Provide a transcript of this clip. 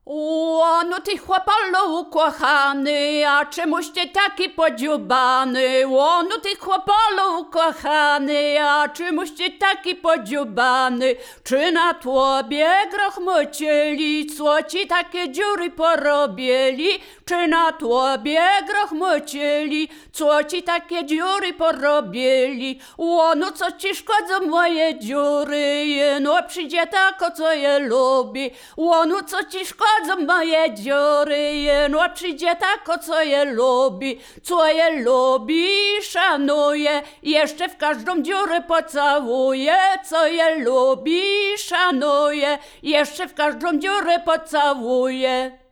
O, no ty chłopalu ukochany, a czemuś ty taki podziubany? O, no ty chłopalu ukochany, a czemuś ty taki podziubany? Czy na tobie grochmocieli, co ci takie dziury porobili? Czy na tobie grochmocieli, co ci takie dziury porobili? O, no co ci szkodzą moje dziury, no przyjdzie tako, co je lubi. O, no co ci szkodzą moje dziury, no przyjdzie tako, co je lubi, szanuje, jeszcze w każdą dziurę pocałuje, co je lubi, szanuje, jeszcze w każdą dziurę pocałuje.